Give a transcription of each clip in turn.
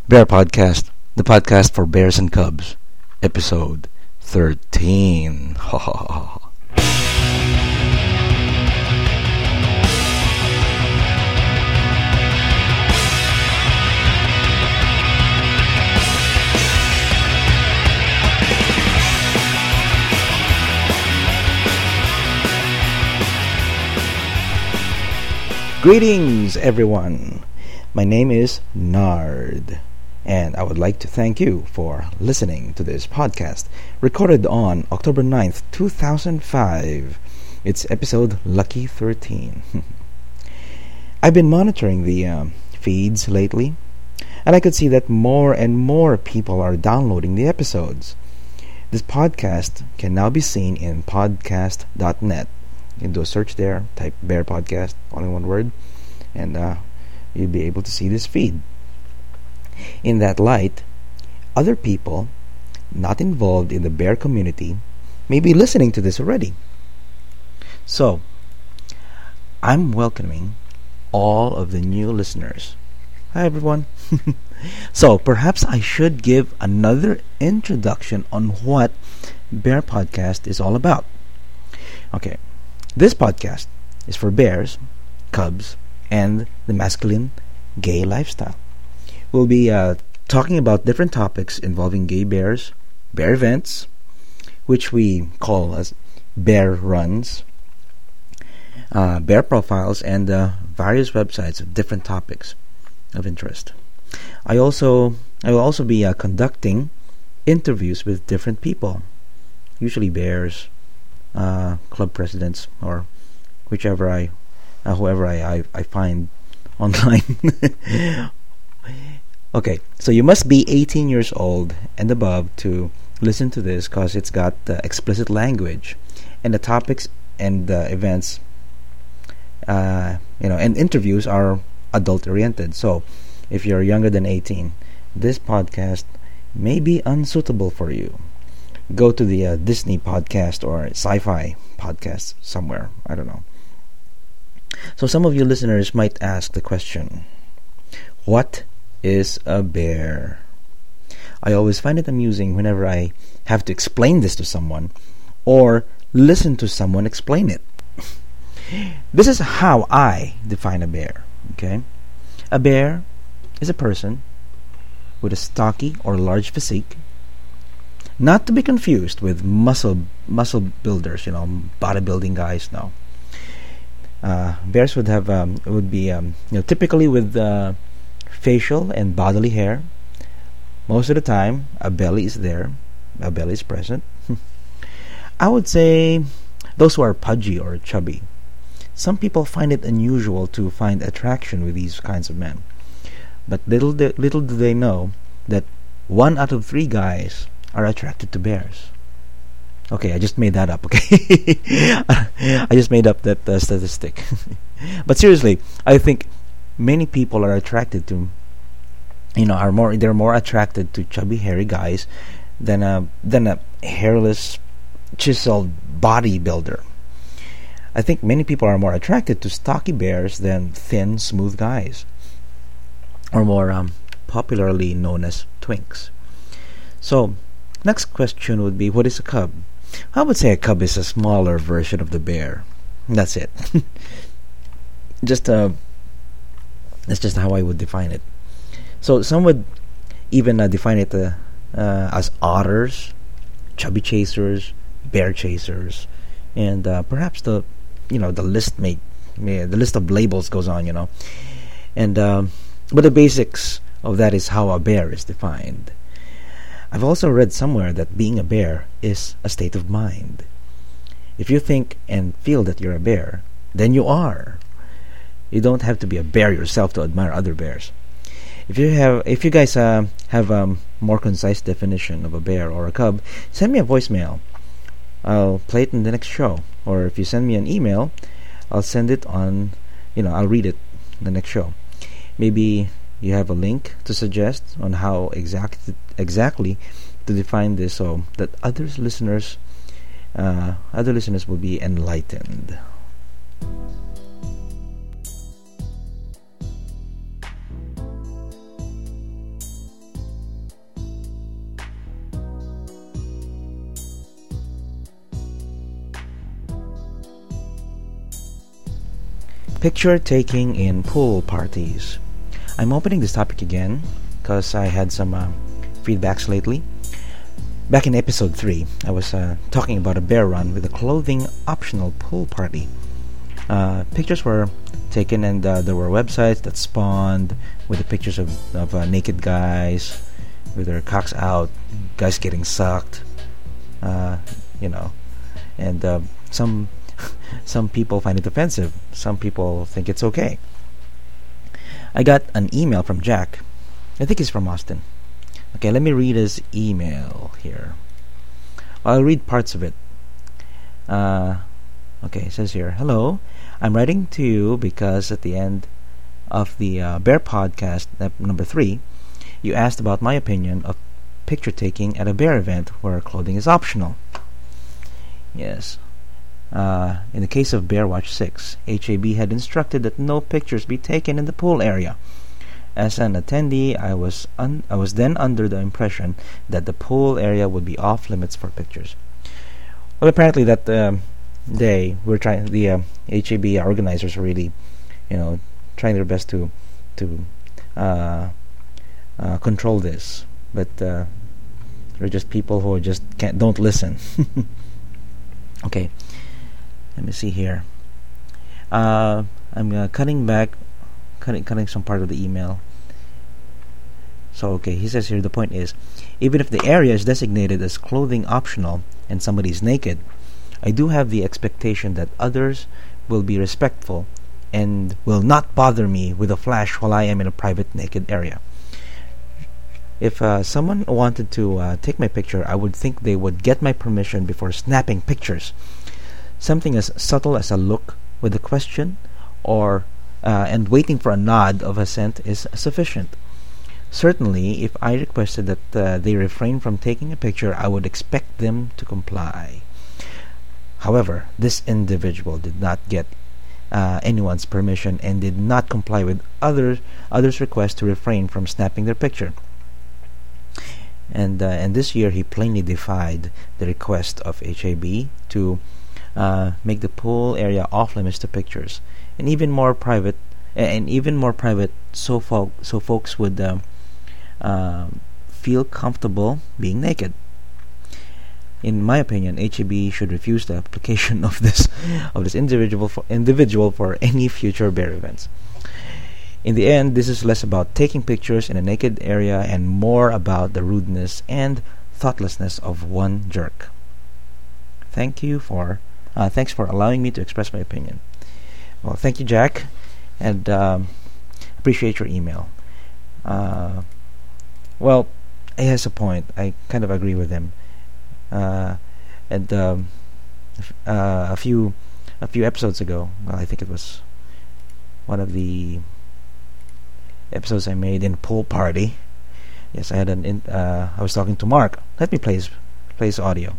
Bear Podcast, the podcast for bears and cubs, episode 13. Ha ha ha. Greetings, everyone. My name is Nard, and I would like to thank you for listening to this podcast, recorded on October 9th, 2005. It's episode Lucky 13. I've been monitoring the feeds lately, and I could see that more and more people are downloading the episodes. This podcast can now be seen in podcast.net. You can do a search there, type Bear Podcast, all in one word, and you'll be able to see this feed. In that light, other people not involved in the bear community may be listening to this already. So, I'm welcoming all of the new listeners. Hi, everyone. So, perhaps I should give another introduction on what Bear Podcast is all about. Okay, this podcast is for bears, cubs, and the masculine gay lifestyle. We'll be talking about different topics involving gay bears, bear events, which we call as bear runs, bear profiles, and various websites of different topics of interest. I will also be conducting interviews with different people, usually bears, club presidents, or whoever I find online. Okay, so you must be 18 years old and above to listen to this, because it's got explicit language, and the topics and the events, and interviews are adult oriented. So, if you're younger than 18, this podcast may be unsuitable for you. Go to the Disney podcast or sci-fi podcast somewhere. I don't know. So some of you listeners might ask the question, what is a bear? I always find it amusing whenever I have to explain this to someone or listen to someone explain it. This is how I define a bear. Okay? A bear is a person with a stocky or large physique, not to be confused with muscle builders, bodybuilding guys. No. Bears would have typically with facial and bodily hair. Most of the time, a belly is there. A belly is present. I would say those who are pudgy or chubby. Some people find it unusual to find attraction with these kinds of men. But little do they know that 1 out of 3 guys are attracted to bears. Okay, I just made that up, okay? I just made up that statistic. But seriously, I think many people are attracted to, they're more attracted to chubby, hairy guys than a hairless, chiseled bodybuilder. I think many people are more attracted to stocky bears than thin, smooth guys, or more popularly known as twinks. So, next question would be, what is a cub? I would say a cub is a smaller version of the bear. That's it. That's just how I would define it. So some would even define it as otters, chubby chasers, bear chasers, and perhaps the list of labels goes on, and but the basics of that is how a bear is defined. I've also read somewhere that being a bear is a state of mind. If you think and feel that you're a bear, then you are. You don't have to be a bear yourself to admire other bears. If you guys have a more concise definition of a bear or a cub, send me a voicemail. I'll play it in the next show. Or if you send me an email, I'll send it on, I'll read it in the next show. Maybe you have a link to suggest on how exactly to define this, so that other listeners will be enlightened. Picture taking in pool parties. I'm opening this topic again because I had some feedbacks lately. Back in episode 3, I was talking about a bear run with a clothing optional pool party. Pictures were taken, and there were websites that spawned with the pictures of naked guys with their cocks out, guys getting sucked, and some people find it offensive. Some people think it's okay. I got an email from Jack. I think he's from Austin. Okay, let me read his email here. I'll read parts of it. Okay, it says here, "Hello, I'm writing to you because at the end of the Bear Podcast, number 3, you asked about my opinion of picture taking at a bear event where clothing is optional." Yes. In the case of Bear Watch 6, HAB had instructed that no pictures be taken in the pool area. As an attendee, I was then under the impression that the pool area would be off limits for pictures. Well, apparently that day the HAB organizers were really, trying their best to control this, but they're just people who don't listen. Okay, let me see here. I'm cutting some part of the email. So okay, he says here, the point is, even if the area is designated as clothing optional and somebody is naked, I do have the expectation that others will be respectful and will not bother me with a flash while I am in a private naked area. If someone wanted to take my picture, I would think they would get my permission before snapping pictures. Something as subtle as a look with a question or and waiting for a nod of assent is sufficient. Certainly, if I requested that they refrain from taking a picture, I would expect them to comply. However, this individual did not get anyone's permission and did not comply with others' request to refrain from snapping their picture. And this year, he plainly defied the request of HAB to make the pool area off limits to pictures, and even more private, so folks would feel comfortable being naked. In my opinion, HAB should refuse the application of this individual for any future bear events. In the end, this is less about taking pictures in a naked area and more about the rudeness and thoughtlessness of one jerk. Thanks for allowing me to express my opinion. Well, thank you, Jack, and appreciate your email. Well, he has a point. I kind of agree with him. A few episodes ago, well, I think it was one of the episodes I made in pool party. Yes, I had I was talking to Mark. Let me play his audio.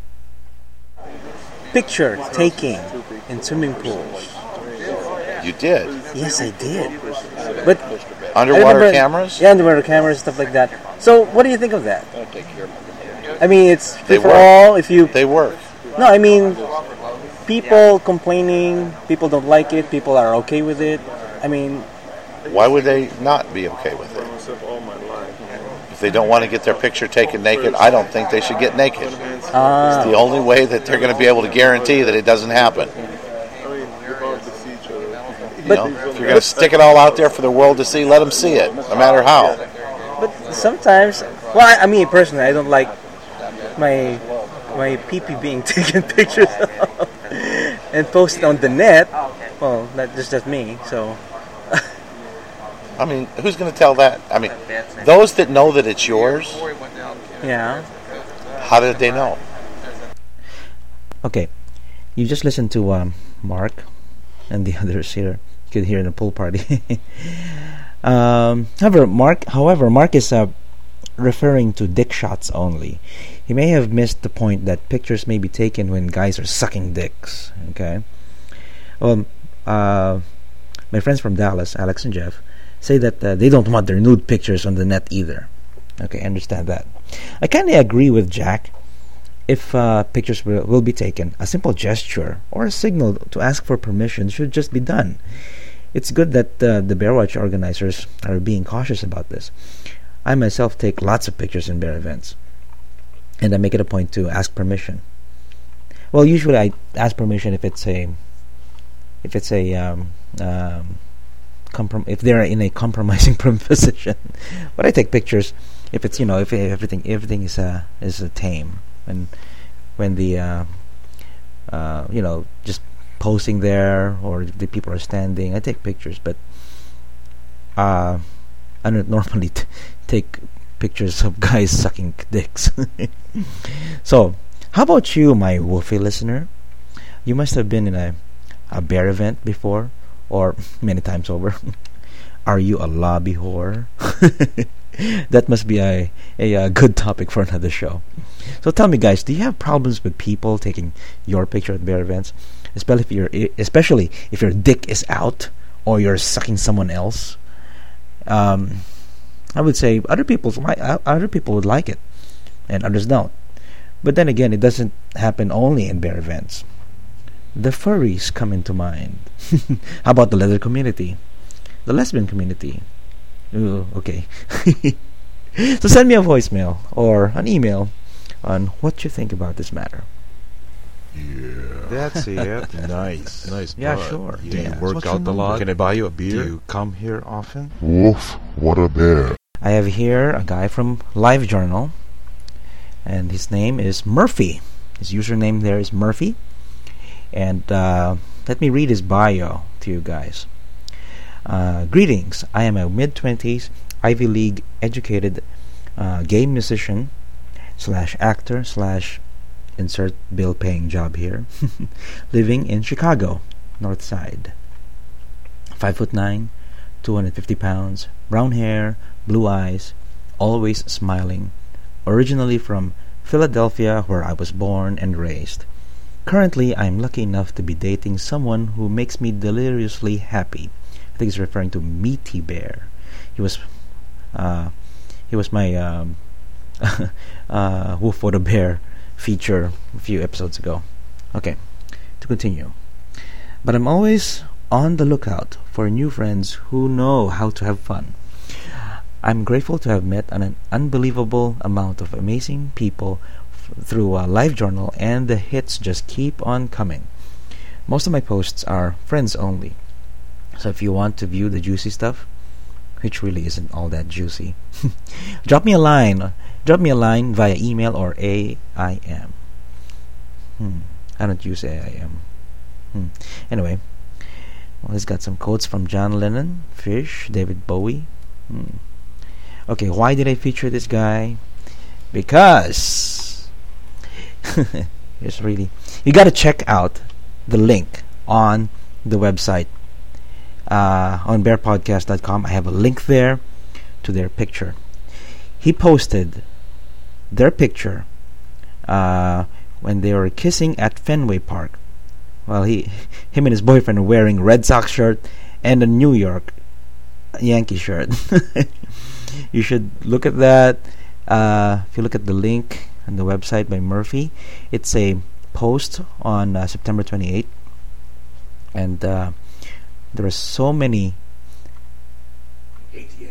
Picture taking in swimming pools. You did? Yes, I did. But underwater cameras? Yeah, underwater cameras, stuff like that. So, what do you think of that? I mean, it's free for work. all. They work. No, I mean, people complaining, people don't like it, people are okay with it. I mean, why would they not be okay with it? If they don't want to get their picture taken naked, I don't think they should get naked. It's the only way that they're going to be able to guarantee that it doesn't happen. If you're going to stick it all out there for the world to see, let them see it, no matter how. But sometimes, well, I mean, personally, I don't like my pee-pee being taken pictures of and posted on the net. Well, that's just me, so... I mean, who's going to tell that? I mean, those that know that it's yours, yeah. How did they know? Okay, you just listened to Mark and the others here. You could hear in the pool party. However, Mark is referring to dick shots only. He may have missed the point that pictures may be taken when guys are sucking dicks. Okay. Well, my friends from Dallas, Alex and Jeff, say that they don't want their nude pictures on the net either. Okay, I understand that. I kind of agree with Jack. if pictures will be taken, a simple gesture or a signal to ask for permission should just be done. It's good that the Bearwatch organizers are being cautious about this. I myself take lots of pictures in bear events, and I make it a point to ask permission. Well, usually I ask permission if they're in a compromising position. But I take pictures if it's if everything is tame, and when the just posing there, or the people are standing, I take pictures. But I don't normally take pictures of guys sucking dicks. So, how about you, my woofy listener? You must have been in a bear event before, or many times over. Are you a lobby whore? That must be a good topic for another show. So tell me, guys, do you have problems with people taking your picture at bear events? Especially if your dick is out or you're sucking someone else. I would say other people would like it, and others don't. But then again, it doesn't happen only in bear events. The furries come into mind. How about the leather community? The lesbian community? Ooh, okay. So send me a voicemail or an email on what you think about this matter. Yeah. That's it. Nice. Yeah, bud. sure. Do you Yeah. work out a lot? Can I buy you a beer? Do you come here often? Woof, what a bear. I have here a guy from LiveJournal, and his name is Murphy. His username there is Murphy. And let me read his bio to you guys. Greetings. I am a mid-20s Ivy League educated gay musician / actor / insert bill paying job here, living in Chicago, North Side. 5'9", 250 pounds, brown hair, blue eyes, always smiling. Originally from Philadelphia, where I was born and raised. Currently, I am lucky enough to be dating someone who makes me deliriously happy. I think he's referring to Meaty Bear. He was my Wolf for the Bear feature a few episodes ago. Okay, to continue. But I'm always on the lookout for new friends who know how to have fun. I'm grateful to have met an unbelievable amount of amazing people through LiveJournal, and the hits just keep on coming. Most of my posts are friends only, so if you want to view the juicy stuff, which really isn't all that juicy, drop me a line via email or AIM. I don't use AIM. Anyway, well, he's got some quotes from John Lennon, Fish, David Bowie. Okay, why did I feature this guy? Because it's really, you got to check out the link on the website on bearpodcast.com. I have a link there to their picture. He posted their picture when they were kissing at Fenway Park. Well, him and his boyfriend are wearing Red Sox shirt and a New York Yankee shirt. You should look at that. If you look at the link on the website by Murphy, it's a post on September 28th, and there are so many. Hate the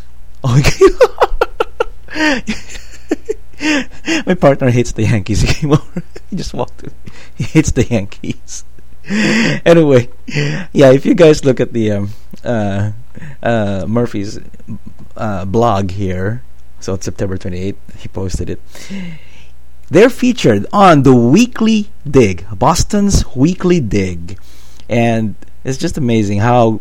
Oh, Yankees. my partner hates the Yankees. He came over. He just walked in. He hates the Yankees. Anyway, yeah, if you guys look at the Murphy's blog here, so it's September 28th, he posted it. They're featured on the Weekly Dig, Boston's Weekly Dig, and it's just amazing how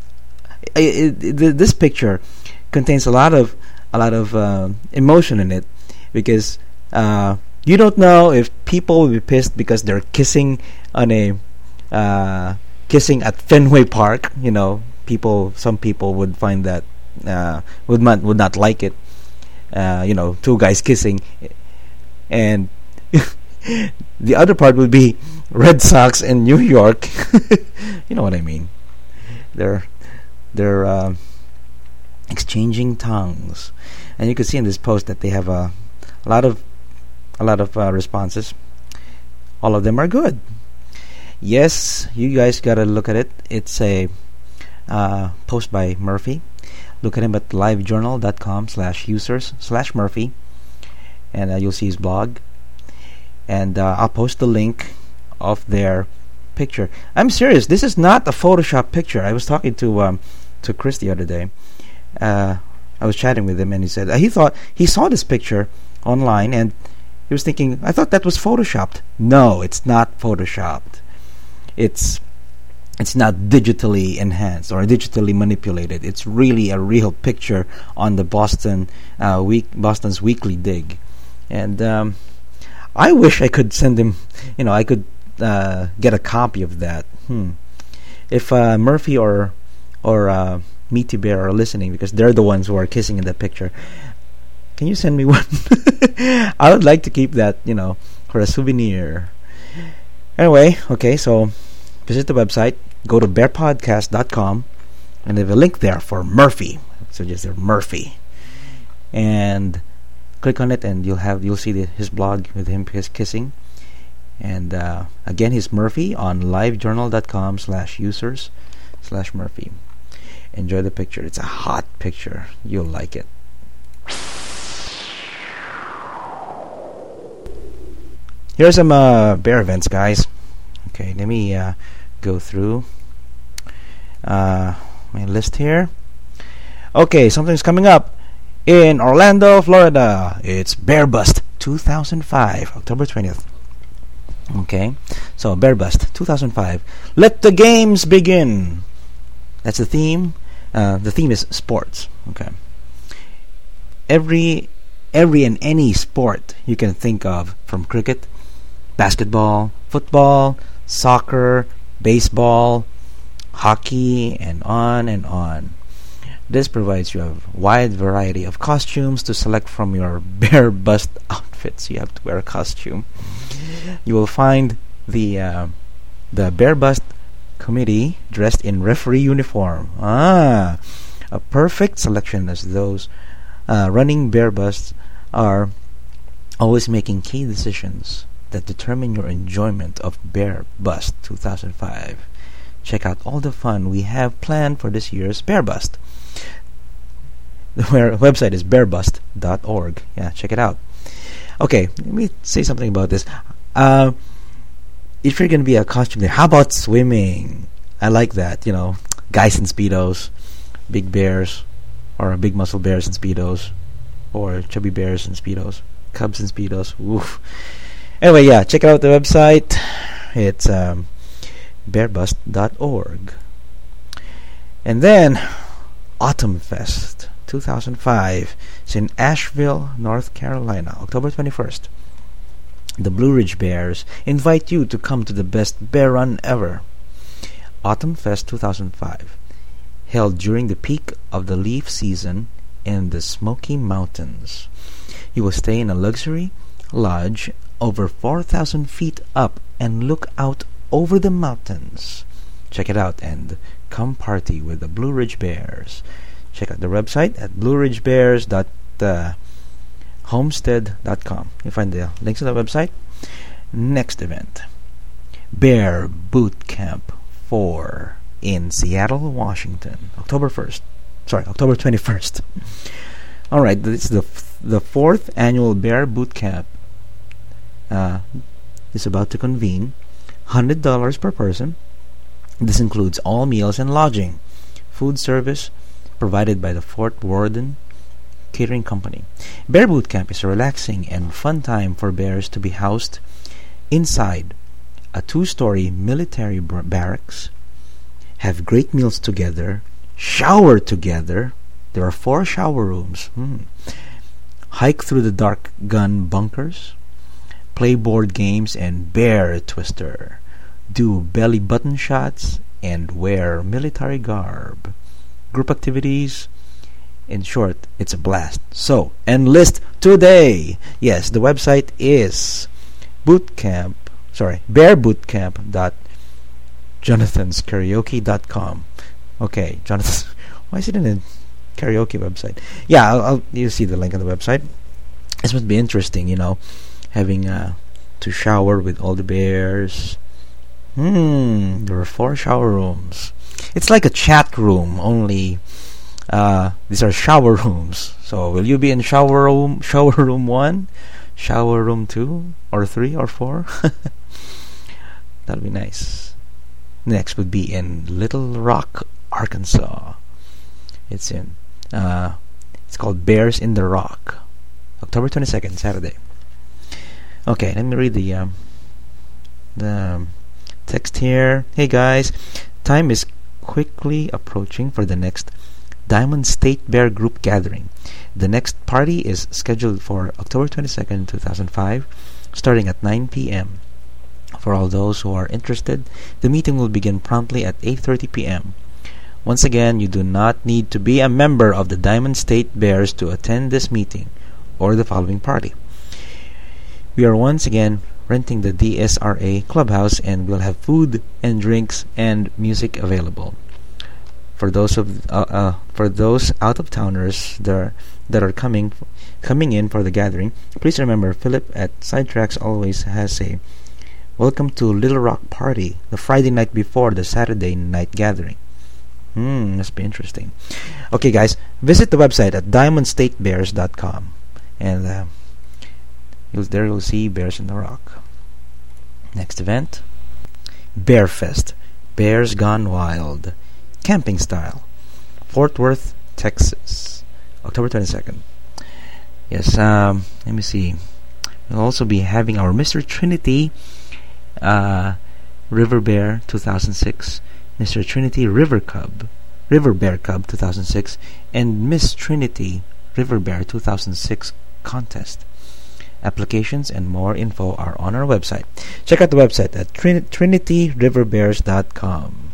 this picture contains a lot of emotion in it, because you don't know if people will be pissed because they're kissing on kissing at Fenway Park. You know, some people would find that would not like it. Two guys kissing, and the other part would be Red Sox in New York. You know what I mean? They're exchanging tongues, and you can see in this post that they have a lot of a lot of responses. All of them are good. Yes, you guys gotta look at it. It's a post by Murphy. Look at him at livejournal.com/users/Murphy, and you'll see his blog. And I'll post the link of their picture. I'm serious. This is not a Photoshop picture. I was talking to Chris the other day. I was chatting with him, and he said he thought he saw this picture online, and he was thinking, I thought that was photoshopped. No, it's not photoshopped. It's not digitally enhanced or digitally manipulated. It's really a real picture on the Boston's Weekly Dig. And I wish I could send him, I could get a copy of that. If Murphy or Meaty Bear are listening, because they're the ones who are kissing in that picture, can you send me one? I would like to keep that, for a souvenir. Anyway, okay, so visit the website, go to bearpodcast.com, and there's a link there for Murphy. So just Murphy, and click on it, and you'll see his blog with him kissing. And again, he's Murphy on livejournal.com/users/Murphy. Enjoy the picture. It's a hot picture. You'll like it. Here are some bear events, guys. Okay, let me go through my list here. Okay, something's coming up in Orlando, Florida. It's Bear Bust 2005, October 20th. Okay, so Bear Bust 2005. Let the games begin. That's the theme. The theme is sports. Okay. Every and any sport you can think of, from cricket, basketball, football, soccer, baseball, hockey, and on and on. This provides you a wide variety of costumes to select from your Bear Bust outfits. You have to wear a costume. You will find the Bear Bust committee dressed in referee uniform. A perfect selection, as those running Bear Busts are always making key decisions that determine your enjoyment of Bear Bust 2005. Check out all the fun we have planned for this year's Bear Bust. The website is bearbust.org. Yeah, check it out. Okay, let me say something about this. If you're going to be a costume there, how about swimming? I like that, guys in Speedos, big bears, or big muscle bears in Speedos, or chubby bears in Speedos, cubs in Speedos. Oof. Anyway, yeah, check out the website. It's bearbust.org. And then Autumn Fest 2005 is in Asheville, North Carolina, October 21st. The Blue Ridge Bears invite you to come to the best bear run ever. Autumn Fest 2005, held during the peak of the leaf season in the Smoky Mountains. You will stay in a luxury lodge over 4,000 feet up and look out over the mountains. Check it out and come party with the Blue Ridge Bears. Check out the website at blueridgebears.homestead.com. You'll find the links to the website. Next event, Bear Boot Camp 4 in Seattle, Washington, October 21st. All right, this is the fourth annual Bear Boot Camp. Is about to convene. $100 per person. This includes all meals and lodging, food service provided by the Fort Worden Catering Company. Bear Boot Camp is a relaxing and fun time for bears to be housed inside a 2-story military barracks, have great meals together, shower together. There are 4 shower rooms. Hike through the dark gun bunkers, play board games and bear twister, do belly button shots, and wear military garb. Group activities. In short, it's a blast. So, enlist today. Yes, the website is bearbootcamp.jonathanskaraoke.com. Okay, Jonathan, why is it in a karaoke website? Yeah, you'll see the link on the website. This must be interesting, having to shower with all the bears. There are 4 shower rooms. It's like a chat room, only these are shower rooms. So will you be in shower room 1, shower room 2, or 3, or 4? That'll be nice. Next would be in Little Rock, Arkansas. It's called Bears in the Rock, October 22nd, Saturday. Okay, let me read the text here. Hey guys, time is quickly approaching for the next Diamond State Bear Group gathering. The next party is scheduled for October 22nd, 2005, starting at 9 p.m. For all those who are interested, the meeting will begin promptly at 8:30 p.m. Once again, you do not need to be a member of the Diamond State Bears to attend this meeting or the following party. We are once again renting the DSRA clubhouse, and we'll have food and drinks and music available. For those out of towners that are coming in for the gathering, please remember Philip at Sidetracks always has a welcome to Little Rock party the Friday night before the Saturday night gathering. Must be interesting. Okay, guys, visit the website at diamondstatebears.com, and you'll see Bears in the Rock. Next event, Bear Fest, Bears Gone Wild, camping style, Fort Worth, Texas, October 22nd. Yes, let me see. We'll also be having our Mr. Trinity River Bear 2006, Mr. Trinity River Bear Cub 2006, and Miss Trinity River Bear 2006 contest. Applications and more info are on our website. Check out the website at trinityriverbears.com.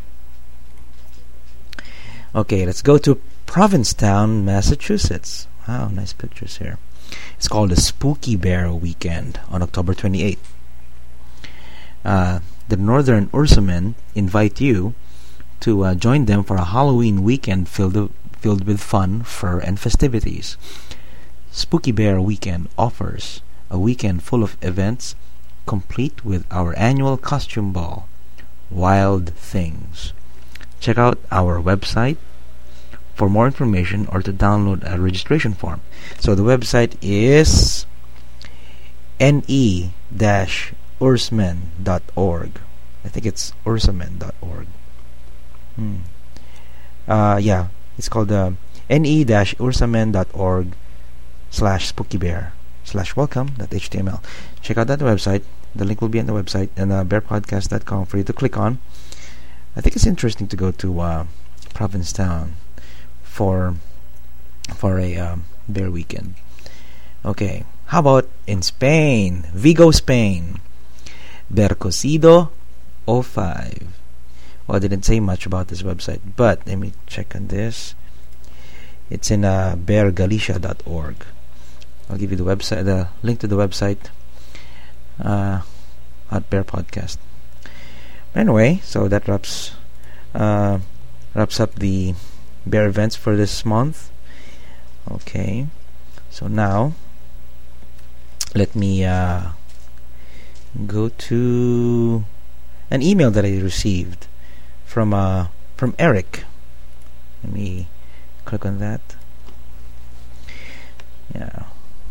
Okay, let's go to Provincetown, Massachusetts. Wow, nice pictures here. It's called the Spooky Bear Weekend on October 28th. The Northern Ursamen invite you to join them for a Halloween weekend filled with fun, fur, and festivities. Spooky Bear Weekend offers a weekend full of events, complete with our annual costume ball, Wild Things. Check out our website for more information or to download a registration form. So the website is ne-ursmen.org. I think it's ursamen.org. Yeah, it's called ne-ursamen.org/spookybear/welcome.html. Check out that website. The link will be on the website, and bearpodcast.com for you to click on. I think it's interesting to go to Provincetown for a bear weekend. Okay, how about in Spain? Vigo, Spain. Bercocido 05. Well, I didn't say much about this website, but let me check on this. It's in beargalicia.org. I'll give you the website, the link to the website at Bear Podcast. Anyway, so that wraps up the bear events for this month. Okay, so now let me go to an email that I received from Eric. Let me click on that. Yeah.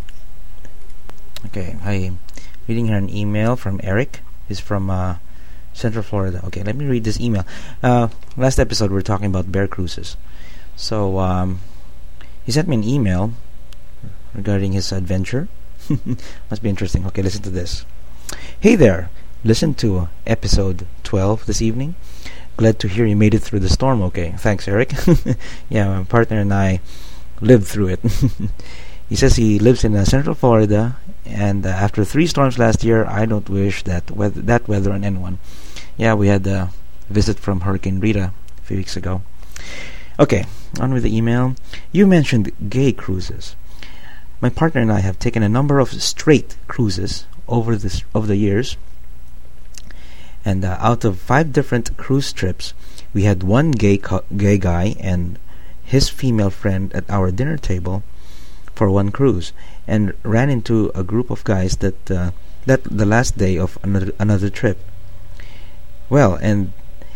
Okay, I'm reading here an email from Eric. He's from Central Florida. Okay, let me read this email. Last episode we were talking about bear cruises. So he sent me an email regarding his adventure. Must be interesting. Okay, listen to this. Hey there. Listen to episode 12 this evening. Glad to hear you made it through the storm. Okay, thanks, Eric. Yeah, my partner and I lived through it. He says he lives in Central Florida, and after 3 storms last year, I don't wish that weather on anyone. Yeah, we had a visit from Hurricane Rita a few weeks ago. Okay, on with the email. You mentioned gay cruises. My partner and I have taken a number of straight cruises over the years, and out of 5 different cruise trips, we had one gay guy and his female friend at our dinner table for one cruise, and ran into a group of guys that the last day of another trip. Well, and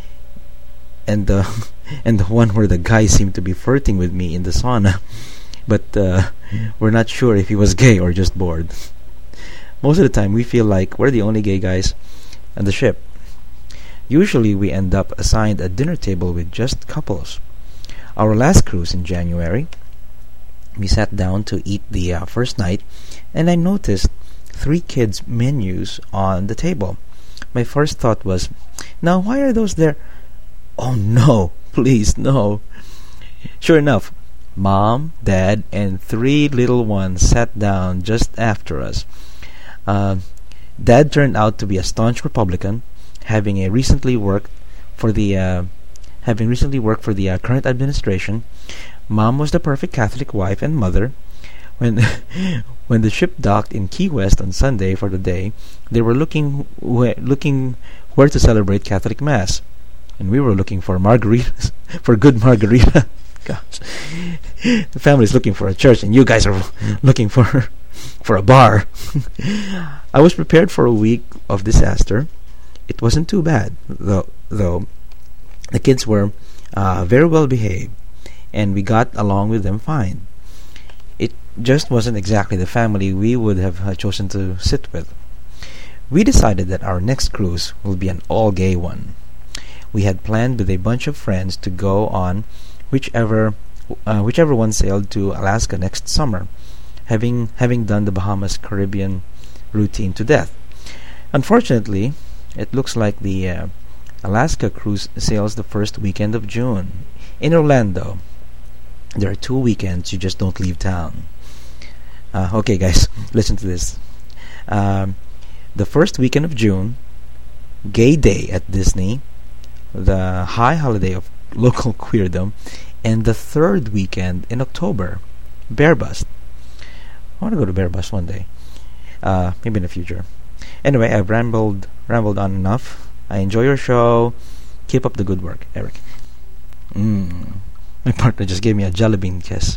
the and the one where the guy seemed to be flirting with me in the sauna, but we're not sure if he was gay or just bored. Most of the time, we feel like we're the only gay guys on the ship. Usually, we end up assigned a dinner table with just couples. Our last cruise in January, we sat down to eat the first night, and I noticed 3 kids' menus on the table. My first thought was, now why are those there? Oh no, please no. Sure enough, Mom, Dad, and 3 little ones sat down just after us. Dad turned out to be a staunch Republican, having recently worked for the current administration. Mom was the perfect Catholic wife and mother. When when the ship docked in Key West on Sunday for the day, they were looking where to celebrate Catholic Mass, and we were looking for margaritas, for good margarita. Gosh, the family's looking for a church, and you guys are looking for a bar. I was prepared for a week of disaster. It wasn't too bad, though. The kids were very well behaved, and we got along with them fine. It just wasn't exactly the family we would have chosen to sit with. We decided that our next cruise will be an all-gay one. We had planned with a bunch of friends to go on whichever one sailed to Alaska next summer, having done the Bahamas Caribbean routine to death. Unfortunately, it looks like the Alaska cruise sails the first weekend of June in Orlando. There are 2 weekends you just don't leave town. Okay, guys, listen to this. The first weekend of June, Gay Day at Disney, the high holiday of local queerdom, and the third weekend in October, Bear Bust. I want to go to Bear Bust one day, maybe in the future. Anyway, I've rambled on enough. I enjoy your show. Keep up the good work, Eric. My partner just gave me a jelly bean kiss.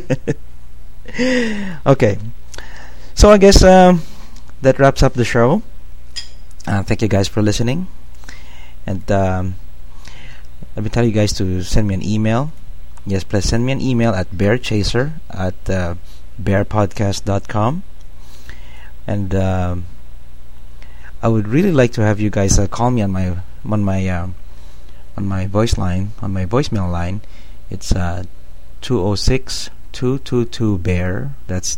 Okay, so I guess that wraps up the show. Thank you guys for listening, and let me tell you guys to send me an email. Yes, please send me an email at bearchaser@bearpodcast.com, and I would really like to have you guys call me on my voicemail line. It's 206-222-BEAR. That's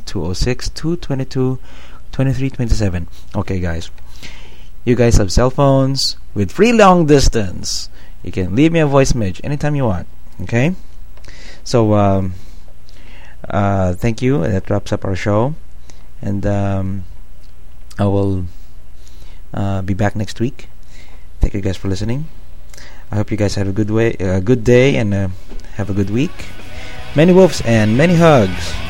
206-222-2327. Okay, guys. You guys have cell phones with free long distance. You can leave me a voice message anytime you want. Okay? So, thank you. That wraps up our show. And I will be back next week. Thank you guys for listening. I hope you guys have a good day, and have a good week. Many wolves and many hugs.